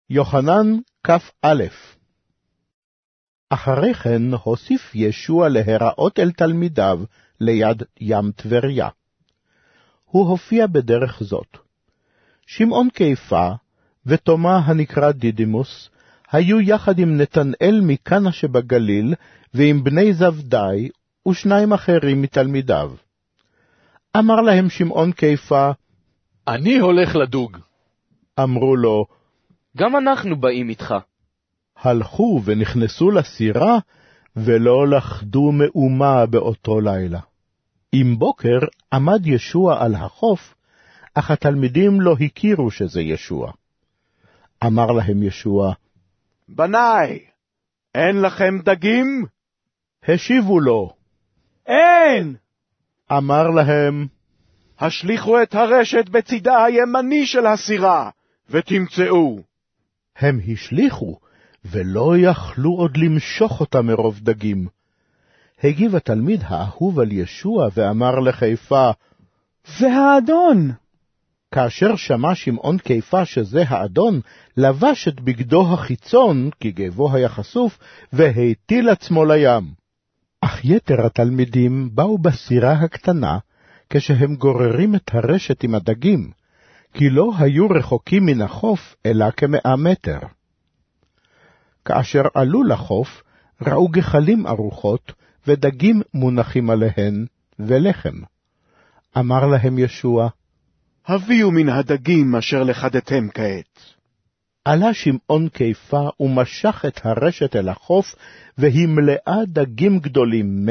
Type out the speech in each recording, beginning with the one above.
יוחנן כ"א. אחרי כן הוסיף ישוע להיראות אל תלמידיו ליד ים טבריה. הוא הופיע בדרך זאת. שמעון קיפה ותומה הנקרא דידימוס היו יחד עם נתנאל מקנה שבגליל ועם בני זבדי ושניים אחרים מתלמידיו. אמר להם שמעון קיפה, אני הולך לדוג. אמרו לו, גם אנחנו באים איתך. הלכו ונכנסו לסירה, ולא לכדו מאומה באותו לילה. עם בוקר עמד ישוע על החוף, אך התלמידים לא הכירו שזה ישוע. אמר להם ישוע, בניי, אין לכם דגים? השיבו לו, אין! אמר להם, השליכו את הרשת בצידה הימני של הסירה, ותמצאו. הם השליכו, ולא יכלו עוד למשוך אותה מרוב דגים. הגיב התלמיד האהוב על ישוע ואמר לחיפה, זה האדון. כאשר שמע שמעון קיפה שזה האדון, לבש את בגדו החיצון, כי גבו היה חשוף, והטיל עצמו לים. אך יתר התלמידים באו בסירה הקטנה, כשהם גוררים את הרשת עם הדגים, כי לא היו רחוקים מן החוף, אלא כ100 מטר. כאשר עלו לחוף, ראו גחלים ארוחות, ודגים מונחים עליהן, ולחם. אמר להם ישוע, הביאו מן הדגים אשר לכדתם כעת. עלה שמעון קיפה ומשך את הרשת אל החוף, והיא מלאה דגים גדולים,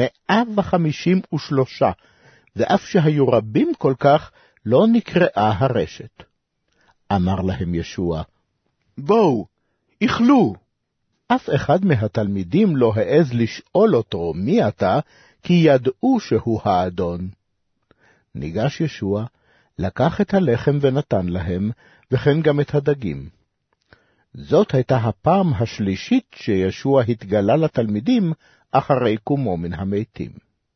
153, ואף שהיו רבים כל כך, לא נקראה הרשת. אמר להם ישוע, בואו, איכלו. אף אחד מהתלמידים לא העז לשאול אותו מי אתה, כי ידעו שהוא האדון. ניגש ישוע, לקח את הלחם ונתן להם, וכן גם את הדגים. זאת הייתה הפעם השלישית שישוע התגלה לתלמידים אחרי קומו מן המתים.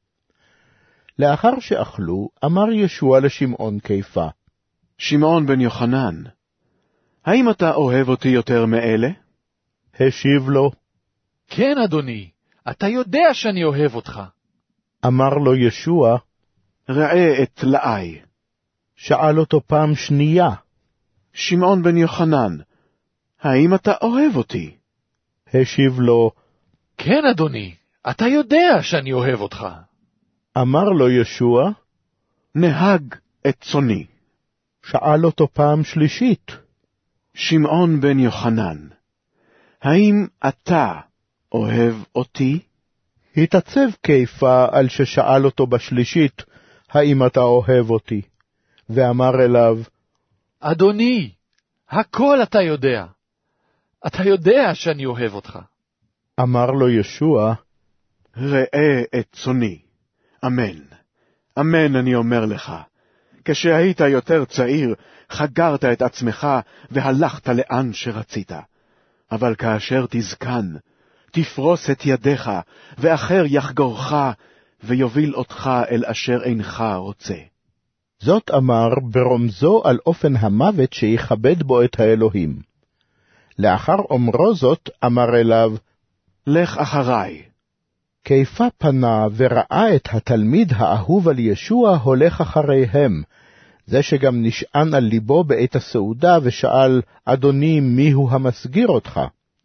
לאחר שאכלו, אמר ישוע לשמעון קיפה, שמעון בן יוחנן, האם אתה אוהב אותי יותר מאלה? השיב לו, כן, אדוני, אתה יודע שאני אוהב אותך. אמר לו ישוע, ראה את תלאי. שאל אותו פעם שנייה, שמעון בן יוחנן, האם אתה אוהב אותי? השיב לו, כן, אדוני, אתה יודע שאני אוהב אותך. אמר לו ישוע, נהג את צוני. שאל אותו פעם שלישית, שמעון בן יוחנן, האם אתה אוהב אותי? התעצב קיפה על ששאל אותו בשלישית, האם אתה אוהב אותי? ואמר אליו, אדוני, הכל אתה יודע. אתה יודע שאני אוהב אותך. אמר לו ישוע, ראה את צוני. אמן. אמן אני אומר לך. כשהיית יותר צעיר, חגרת את עצמך והלכת לאן שרצית. אבל כאשר תזקן, תפרוס את ידיך, ואחר יחגורך, ויוביל אותך אל אשר אינך רוצה. זאת אמר ברומזו על אופן המוות שיכבד בו את האלוהים. לאחר אומרו זאת, אמר אליו, לך אחריי. קיפה פנה וראה את התלמיד האהוב על ישוע הולך אחריהם, זה שגם נשען על ליבו בעת הסעודה ושאל, אדוני, מיהו המסגיר אותך?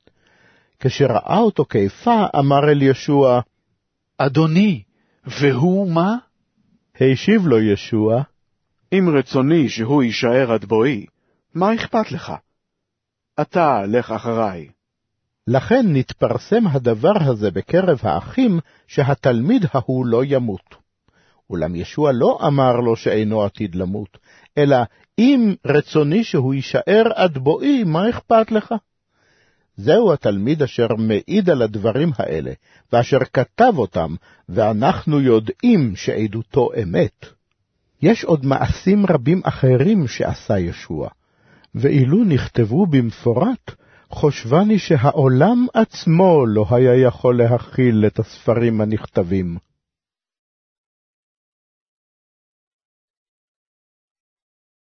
כשראה אותו קיפה, אמר אל ישוע, אדוני, והוא מה? השיב לו ישוע, אם רצוני שהוא יישאר עד בואי, מה אכפת לך? אתה לך אחריי. לכן נתפרסם הדבר הזה בקרב האחים, שהתלמיד ההוא לא ימות. אולם ישוע לא אמר לו שאינו עתיד למות, אלא אם רצוני שהוא יישאר עד בואי, מה אכפת לך? זהו התלמיד אשר מעיד על הדברים האלה, ואשר כתב אותם, ואנחנו יודעים שעדותו אמת. יש עוד מעשים רבים אחרים שעשה ישוע, ואילו נכתבו במפורט, חושבני שהעולם עצמו לא היה יכול להכיל את הספרים הנכתבים.